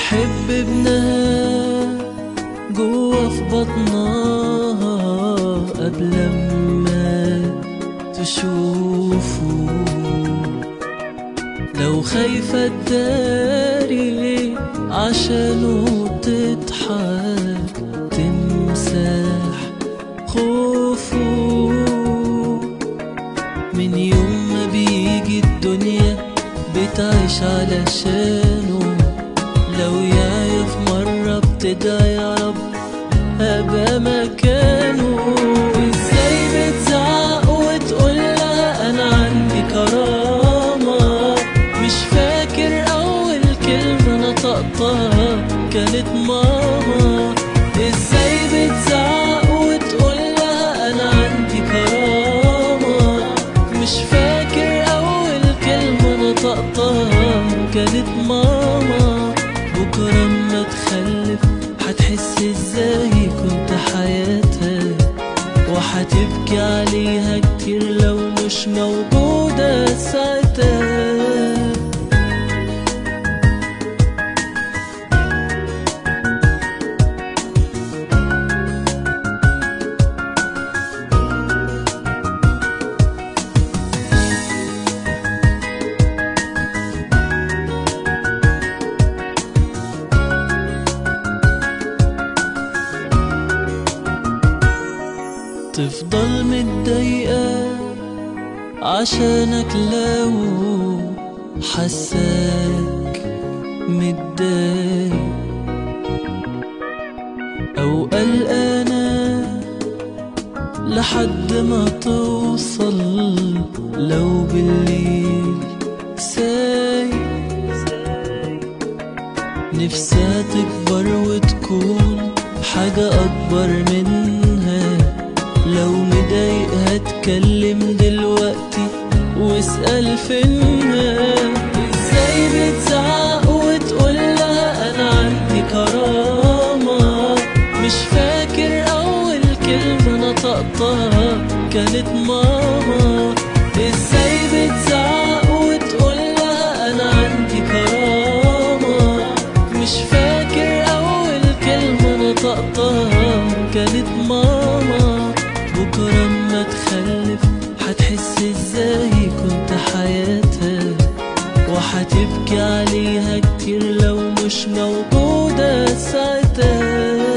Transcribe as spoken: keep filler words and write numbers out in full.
بتحب ابنها جوا في بطنها قبل ما تشوفه، لو خايفة تداري عشانه تضحك تمسح خوفه. من يوم ما بيجي الدنيا بتعيش علشانه، لو يعيا في مرة بتدعي يا رب أبقى مكانه. ازاي بتزعق وتقول لها أنا عندي كرامة؟ مش فاكر أول كلمة نطقتها كانت ماما. ازاي بتزعق وتقول لها أنا عندي كرامة؟ مش فاكر أول كلمة نطقتها كانت ماما. بكرة اما تخلف هتحس ازاي كنت حياتها، وهتبكي عليها كتير لو مش موجودة ساعتها. تفضل متضايقة عشانك لو حساك متضايق، أو قلقانة لحد ما توصل لو بالليل سايق. نفسها تكبر وتكون حاجة أكبر منها، لو مضايقها اتكلم دلوقتي واسأل فينها. ازاي بتزعق وتقول لها انا عندي كرامة؟ مش فاكر اول كلمة نطقتها كانت ماما. ازاي بتزعق وتقول لها انا عندي كرامة؟ مش فاكر اول كلمة نطقتها كانت ماما. بكرة اما تخلف هتحس ازاي كنت حياتها، وهتبكي عليها كتير لو مش موجودة ساعتها.